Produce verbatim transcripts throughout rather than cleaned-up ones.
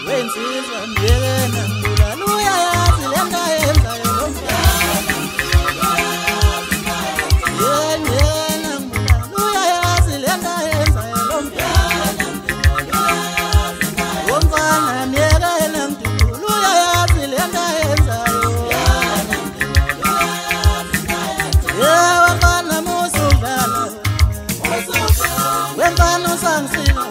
wensizwa ngiyena ngibulala uyayazi lento ayenzayo lo mfana yena ngibulala uyayazi lento ayenzayo lo mfana womfana ngiyena ngibulala uyayazi lento ayenzayo yeah wamfana musudlala wemfana usangisila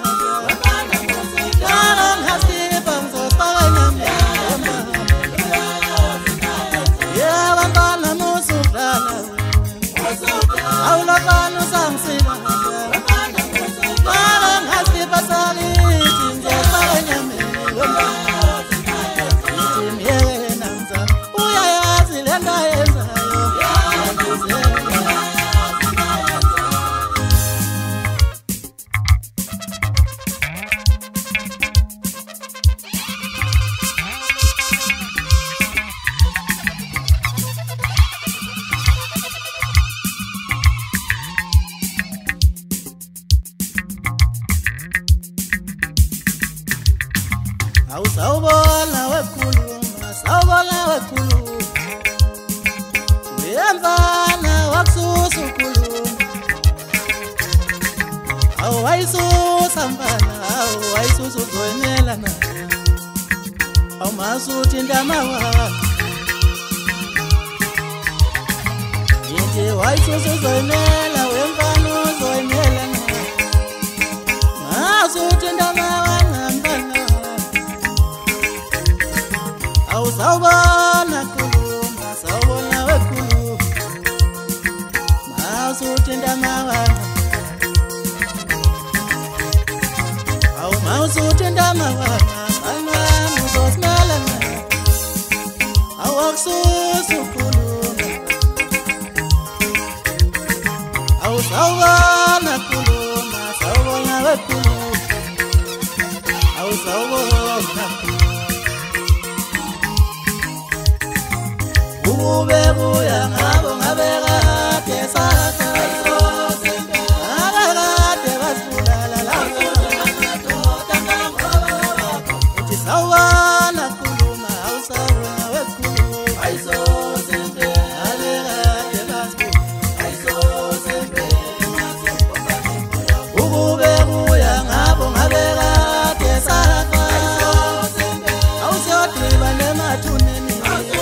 awusawubona wekhuluma sawubona wekhuluma uyemfana wakususa ukhuluma awayisusa mfana awayisusa uzoyimela na awumasuthi intama wakho yinje wayisusa uzoyimela wemfana uzoyimela na masuthi intama wakho sawubona khuluma sawubona wekhuluma masuthi intama wakho awu masuthi intama wakho anami uzosimela na awukususa ukhuluma awu sawubona khuluma sawubona wekhuluma awu sawubona ube buya ngabo ngabekade sakha ngabekade basibulala lapho uthi sawubona khuluma awusawubona wekhuluma ayisosembe ngabekade basibulala ayisosembe ube buya ngabo ngabekade sakha awusiyodriba nemathuneni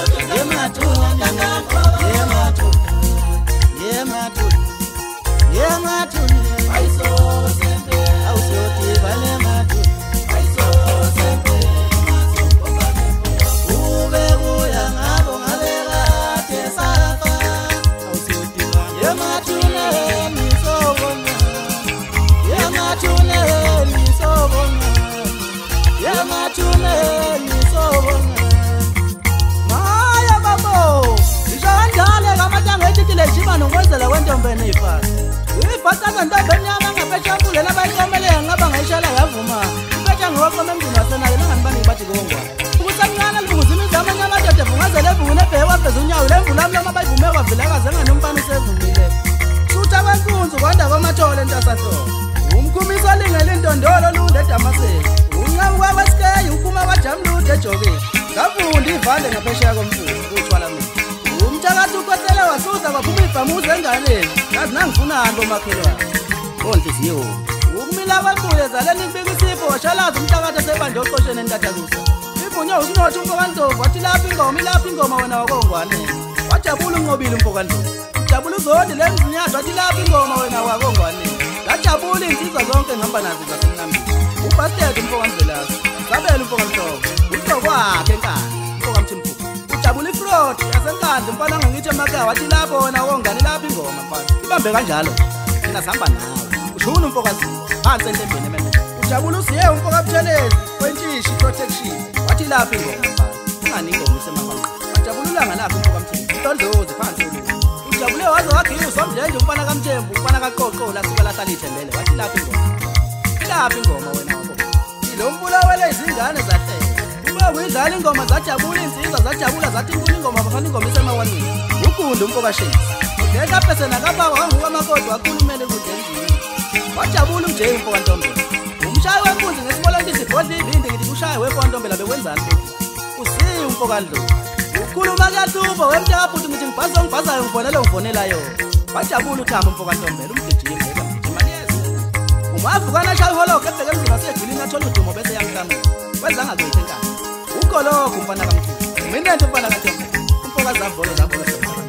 nokwenzela kwentombeni ifasi uyifasa ntombeni yama ngaphetshapule labayixomele ngaba ngayishala yavuma iphetha ngokwaqoma emndini wasenayo nangani bani bathi kongwa ukusamncane libunguzima izama nyamadoda vungazele evungule ebheke waveza unyawo lemvula ami loma bayivume kwavilakaze nganomfana usevumile sutha kwenkunzi kwanda kwamathole ntasahlolo umkhumiso olingela intondolo lunde edamaseni uncamu kwakwesikeyi uphuma kwajamlude ejokeni ngavunda ivande ngaphesheya komfula uthwala mina umthakathi ukhwesele wasuza kwaphuma ifamuza enganeni kazi nangifunani bomakhelwane onhliziyo ukumila kwembuye zaleni ifika isipho washalaza umthakathi asebanje oqosheni entathakusa ivunywe ukunothi umfokandlovu wathi lapha ingoma ilapha ingoma wena wakongwane wajabula unqobile umfokandlovu ujabula uzodi lemzinyadwa wathi lapha ingoma wena wakongwane ngajabula insizwa zonke ngihamba nazo zasemnamini ubhastede umfokandvelasi sabela umfokandlovu uhloko wakhe enkani umfokamthimpuku ujabula ifrodi yasenkandla mfana ngangithi emakhaya wathi lapho wona wongane lapha ingoma mfana ibambe kanjalo mina sihamba nawe ushuna umfokazi phansi entembeni emene ujabula usiye umfokabuthelezi wentshisi protection wathi lapha ingoma mfana ungani ingoma isemahanga wajabula ulanga lapha umfokamthembu intondlozi phansi oluku ujabule waze waginyiswa umdlenje umfana kamthembu umfana kaqoqo lasuka lahlala ithembele wathi lapha ingoma lapha ingoma wena wabo lo mpula wele izingane zahlele kuyidlala ingoma zajabula insizwa zajabula zathi inkulu ingoma bafana ingoma isemawanini ugundu umfokasheni udeka phese nakababa wanguka amakoti wakhulumele kudendini wajabula umjeyi umfokantombe umshayi wenkunzi ngesibolo ngithi ibhodla ivindi ngithi kushaye umfokantombe la bekwenzani lokhu usiye umfokandlo ukhuluma kuyahlupa wemntakabhuti ngithi ngibhaza ngibhazayo ngifonela ngifonelayo wajabula uthamba umfokantombela umgijima eka mgijima liyeza umavukana shaya ihologo ebheke emzini wasegilini athola udumo bese yangihlamula kwenzanga kwethu enkani ukolokho umfana kamkhulu mina nje umfana kantombe umfokazi zavolo zavolo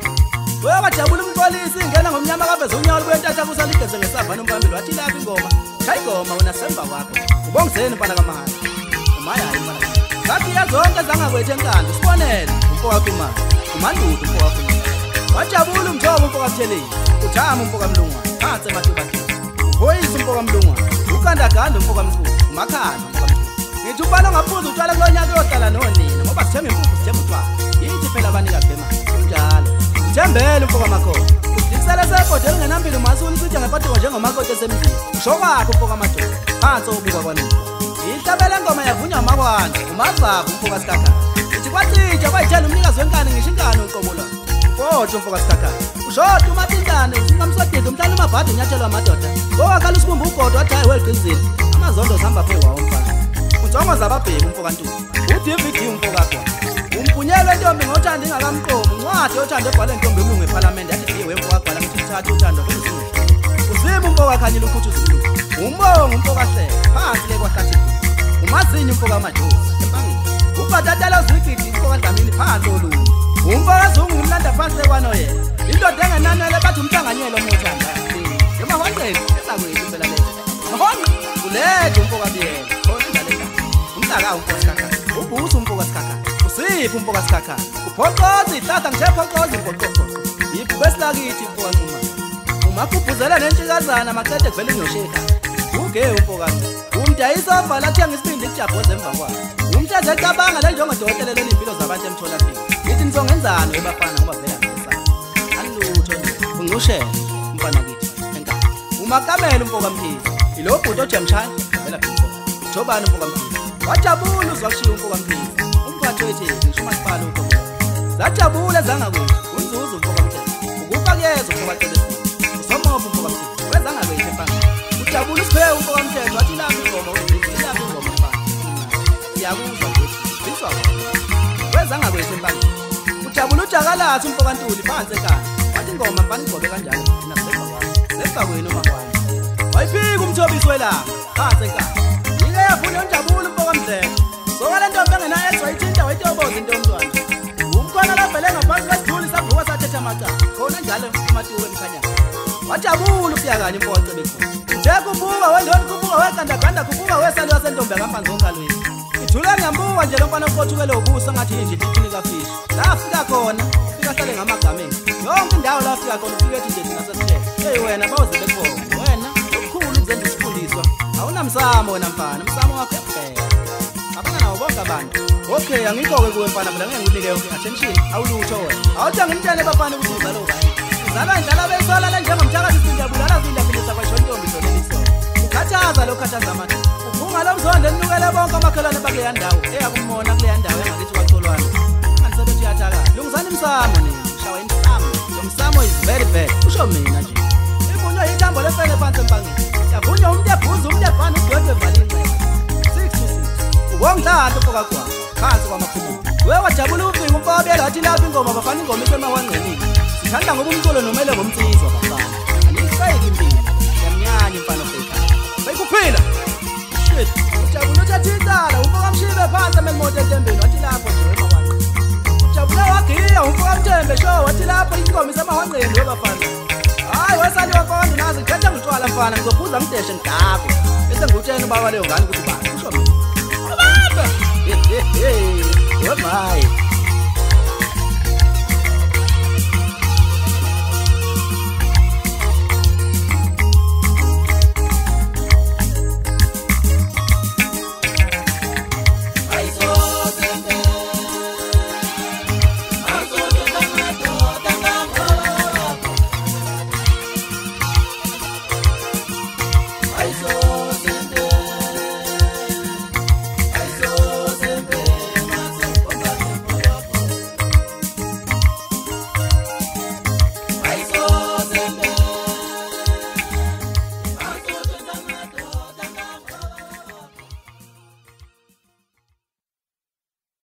wewajabula umxolisi ingena ngomnyama kaveza unyawo lwentatha kusaligeze ngesavana umphambili wathi lapha ingoma shaya ingoma wena semba kwakho ubongizeni mfana kamahhala umayayi mfana ngathi yazonke zangakwethu enkani sibonele umfowakho imali umandudu umfowakho wajabula umthobo umfowakatheleni uthama umfokamlungwa phansi ematubakeni uhoyisa umfokamlungwa ukandaganda umfokamkhulu umakhanda umfokamkhulu ngithi ubalo ngaphuza uqala kulonyaka yohlala nonina ngoba sithemba impuphu sithemba utshwala yithi phela abanikazi bemali kunjalo thembele umfokamakhosi udikisele sebhodela ngenambili umasuli usitsha ngepatuka njengomakoti esemzini usho kwakho umfokamadoda phansi obuka kwanini ihlabele ngoma yavunywa umakwanda umazapho umfokasikhakhana ithi kwatsitsha kwayithela umnikazi wenkani ngisho inkani uqobola kodwa umfokasikhakhana ushoda umathintane usingamsodida umhlala umabhadi unyathelwa amadoda ngowakhala usibumba ugodo wathi hayi weligqizile amazondo zihamba phezu kwawo umfana utsongo zababheki umfokantuba uthi ividi umfokakho umpunyelwe entombi ngothanda ingakamqomi uncwadi othanda ebhala entombi emungu ephalamende yathi diye wemfokagwala ngithi thatha uthando kwezisingu uzima umfokakhanyile ukhuthi uzulu umbongo umfokahleka phansi le kwahlathi umazinyo umfokamajosi empangeni ubhatatala uzigidi umfokadlamini phansi olungu umfokazungu umlanda phansi ekwanoyena indoda engenanele bathi umhlanganyelo omuthanda emahonqeni esakwethu impela leyo mahonqe ulethe umfokabiyela khona umhlaka umfokasikhakhana ubusa umfokasikhakhana usiphi umfokasikhakhana uphoqoza ihlahla ngishe phoqoza impoqoqo yiphi besilakithi umfokanquma umakubhuzela nentshikezana maqede kuvele ngiyosheka uge umfokazi umdayisa obhala athenga isibindi kujabhoza emva kwakhe umthethe ecabanga le njengodokotela lelimpilo zabantu emtholampilo yithi nizongenzani webafana ngoba vele angisana anilutho nje uncushele umfana kithi enkani umakamela umfokamphisi ilo bhuti ojemshaya vela phela jobani umfokamphisi wajabula uzwa kushiya umfokamphisi umphathi wethe ngisho umasipala uqobo zajabula zangakuthi unzuzu umfokamthetho ukufakeza umfokacela usomopha umfokamphisi wezangakwethe empangeni ujabula usiphe umfokamthetho wathi lapha ingoma wezizwe lapha ingoma mfana siyakuzwa nje iswa wezangakwethe empangeni ujabula ujakalathi umfokantuli phansi ekhaya wathi ingoma mfana igcobe kanjalo thina sefa kwakho sefa kwenu makwani wayiphika umthobisi welanga phansi ekhaya yike yafuna unjabula umfokamdleko sokale ntombi engena extra ithinta wayitoboza into yomntwana umkhona lavele ngaphansi kwesithuli savuka sathetha amacala khona njalo umatuwe emkhanyana wajabula ukuyakanye umfokacebekho nje kubuka wendoni kubuka wegandaganda kubuka wesali wasentombi akampanzi ongalweni ithule ngiyambuka nje lo mfana ofothukele ubuso ngathi yinje ithiphini kafishi lafika khona ufika hlale ngamagameni yonke indawo lafika khona ufike ethi nje thina sesithethe hey wena bawuze bekubona wena okukhulu ukuzenza isifundiswa awunamsamo wena mfana umsamo wakho yaphela abana nawo bonke abantu okay angikho-ke kuwe mfana phela ngeke ngikunike yonke attention awulutho wena awuthi angimtshele bafana ukuthi uzalo bani uzalwa indlala beyisolale njengomthakathi sindiyabulala zindafilisa kwashontombi doleliso ukhathaza lo khathaza amanje uvunga lo mzondo eninukele bonke amakhelwane bakuleya ndawo eyakumona kuleya ndawo yangakithi kwacholwane angisebethi uyathakala lungizani imsamo nina shawa imsamo lo msamo is very bad usho mina nje ivunywa yithambo lefene phansi empangeni yavunywa umuntu ebhuza umuntu ebhana udwedwe evale inceba six to six ubongidlala umfokagwala phansi kwamakhulumo wewe wajabula ufika umfokabiyela wathi lapha ingoma bafana ingoma isemahwanqenini sithanda ngoba umculo nomele ngomtsizwa bafana anisayiki impilo yamnyanya mfana ofekhaya bayikuphila shit ujabula uthatha icala umfokamshibe phansi emelimoto entembeni wathi lapho nje wemawaqe ujabula wagiya umfokamthembe sho wathi lapho ingoma isemahwanqeni webafana hayi wesali wakonda nazi ngithethe ngitshwala mfana ngizophuza ngideshe ngidakwe bese ngutshena ubaba leyo ngane ukuthi bani usho mina ababa wemayi